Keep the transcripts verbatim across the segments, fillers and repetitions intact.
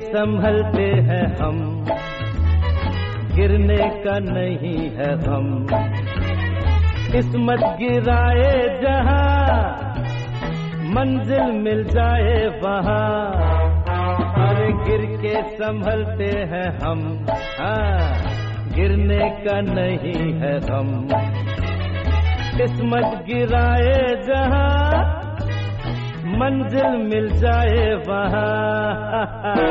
संभलते हैं हम, गिरने का नहीं है गम। किस्मत गिराए जहां, मंजिल मिल जाए वहां। अरे गिर के संभलते हैं हम, हाँ गिरने का नहीं है गम। किस्मत गिराए जहां, मंजिल मिल जाए वहां।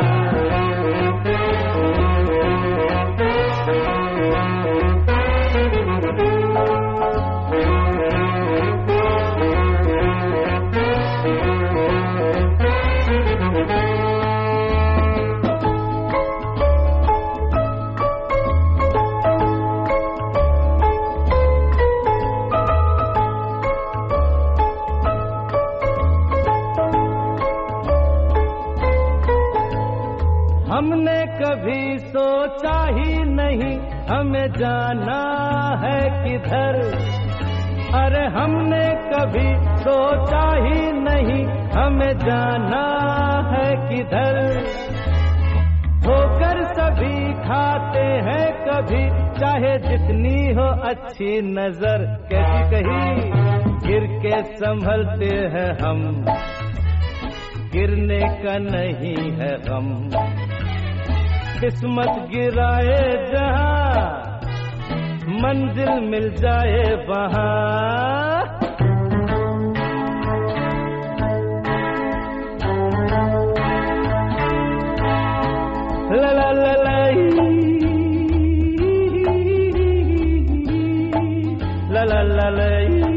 हमने कभी सोचा ही नहीं हमें जाना है किधर। अरे हमने कभी सोचा ही नहीं हमें जाना है किधर। ठोकर सभी खाते हैं कभी, चाहे जितनी हो अच्छी नजर। कैसी कही गिर के संभलते हैं हम, गिरने का नहीं है गम। किस्मत गिराए जहां, मंजिल मिल जाए वहां। ला ला ला ला ला ला ला ला।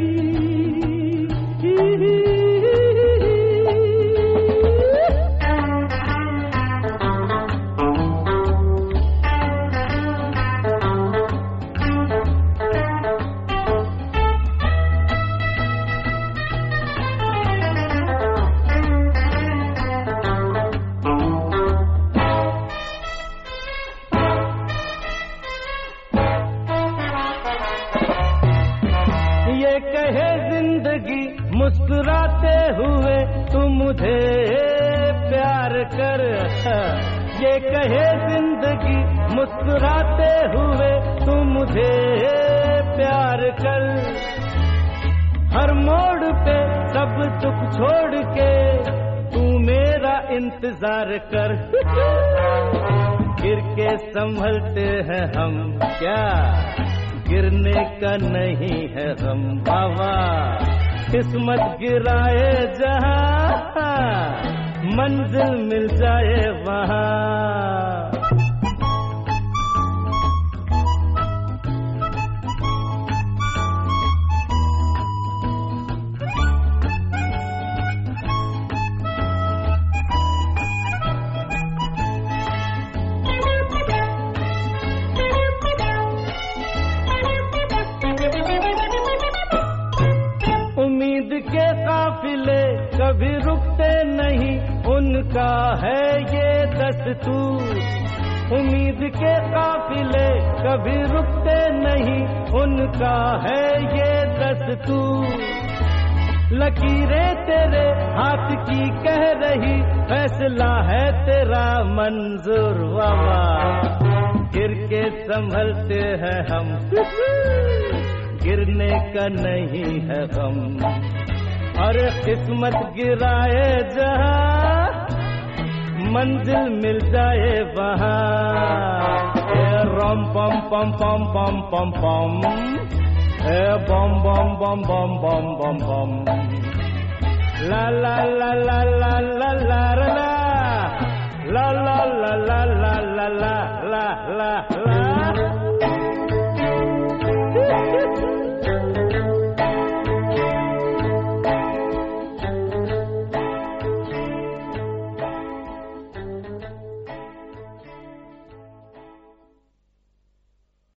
ये कहे जिंदगी मुस्कुराते हुए तू मुझे प्यार कर। ये कहे जिंदगी मुस्कुराते हुए तू मुझे प्यार कर। हर मोड़ पे सब दुख छोड़ के तू मेरा इंतजार कर। गिर के संभलते हैं हम, क्या गिरने का नहीं है गम। बाबा किस्मत गिराए जहां, मंजिल मिल जाए वहां। उम्मीद के काफिले कभी रुकते नहीं, उनका है ये दस्तूर। उम्मीद के काफिले कभी रुकते नहीं, उनका है ये दस्तूर। लकीरें तेरे हाथ की कह रही, फैसला है तेरा मंजूर। वाह गिर के संभलते हैं हम, गिरने का नहीं है गम। और किस्मत गिराए जहां, मंजिल मिल जाए वहां। ए रोम पम पम पम पम पम पम, ए बम बम बम बम बम बम बम। ला ला ला ला ला ला ला ला ला ला ला ला ला ला ला ला ला।